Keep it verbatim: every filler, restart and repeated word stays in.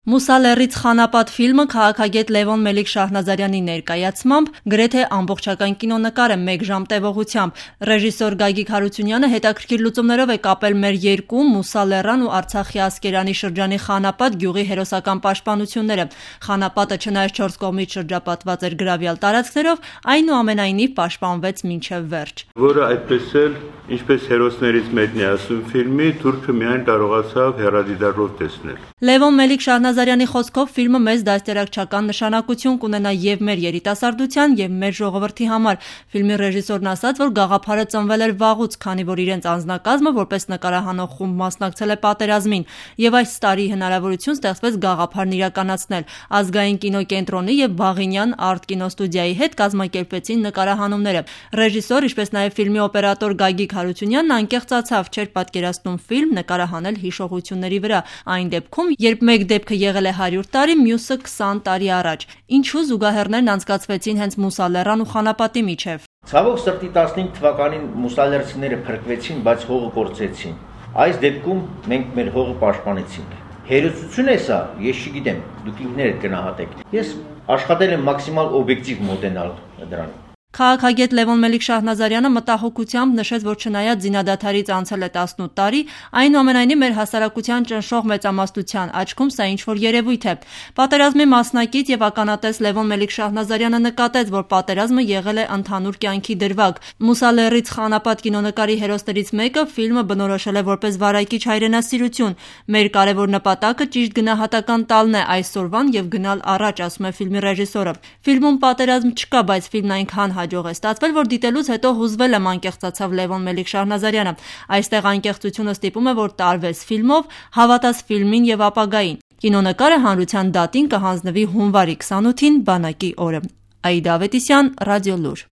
Մուսալերից խանապատ ֆիլմը քաղաքագետ Լևոն Մելիք-Շահնազարյանի ներկայացմամբ գրեթե ամբողջական կինոնկար է մեկ ժամ տևողությամբ։ Ռեժիսոր Գագիկ Հարությունյանը հետաքրքիր լուծումներով է կապել մեր երկու Մուսալեռան ու Արցախի Ասկերանի շրջանի խանապատ գյուղի հերոսական պաշտպանությունները։ Խանապատը չնայած չորս կողմից շրջապատված էր գրավյալ տարածքներով, այնուամենայնիվ պաշտպանվեց մինչև վերջ։ Որը այդպես էլ, ինչպես հերոսներից մեկն է ասում ֆիլմի, թուրքը միայն կարողացավ հեռադիտարով տեսնել։ Լևոն Մելիք-Շահնազարյանի խոսքով ֆիլմը մեծ դաստիարակչական նշանակություն կունենա եւ մեր երիտասարդության, եւ մեր ժողովրդի համար։ Ֆիլմի ռեժիսորն ասաց, որ գաղափարը ծնվել էր վաղուց, քանի որ իրենց անձնակազմը որպես նկարահանող խումբ մասնակցել է պատերազմին, եւ այս տարի հնարավորություն ստեղծվեց գաղափարն իրականացնել։ Ազգային կինոկենտրոնի եւ Բաղինյան արտ կինոստուդիայի հետ կազմակերպեցին նկարահանումները։ Ռեժիսոր, ինչպես նաեւ ֆիլմի օպերատոր Գագիկ Հարությունյանն անկեղծացավ, չէր պատկերացնում ֆիլմ նկարահանել հիշողությունների վրա, այն դեպքում, երբ մեկ դեպքը եղել է հարյուր տարի, մյուսը քսան տարի առաջ։ Ինչու զուգահեռներն անցկացվեցին հենց Մուսալեռան ու Խանապատի միջև։ Ցավոք սրտի տասնհինգ թվականին մուսալերցիները փրկվեցին, բայց հողը կորցրեցին։ Այս դեպքում մենք մեր հողը պաշտպանեցինք։ Հերոսություն է սա, ես չգիտեմ, դուք ինքներդ գնահատեք։ Ես աշխատել եմ մաքսիմալ օբյեկտիվ մոտենալ դրան։ Քաղաքագետ Լևոն Մելիք-Շահնազարյանը մտահոգությամբ նշեց, որ չնայած զինադադարից անցել է տասնութ տարի, այնուամենայնիվ մեր հասարակության ճնշող մեծամասնության աչքում սա ինչ-որ երևույթ է։ Պատերազմի մասնակից եւ ականատես Լևոն Մելիք-Շահնազարյանը նկատեց, որ պատերազմը եղել է ընդհանուր կյանքի դրվագ։ Մուսալեռից խանապատ կինոնկարի հերոսներից մեկը ֆիլմը բնորոշել է որպես վարակիչ հայրենասիրություն։ Մեր կարևոր նպատակը ճիշտ գնահատական տալն է այսօրվան եւ գնալ առաջ, ասում է ֆիլմի ռեժիսորը։ Ֆիլմում պատերազմ չկա, բայց ֆիլմն այնքան հաջող է ստացվել, որ դիտելուց հետո հուզվել եմ, անկեղծացավ Լևոն Մելիք-Շահնազարյանը։ Այստեղ անկեղծությունը ստիպում է, որ տարվես ֆիլմով, հավատաս ֆիլմին եւ ապագային։ Կինոնկարը հանրության դատին կհանձնվի հունվարի քսանութին բանակի օրը։ Աիդա Ավետիսյան, Ռադիոլուր։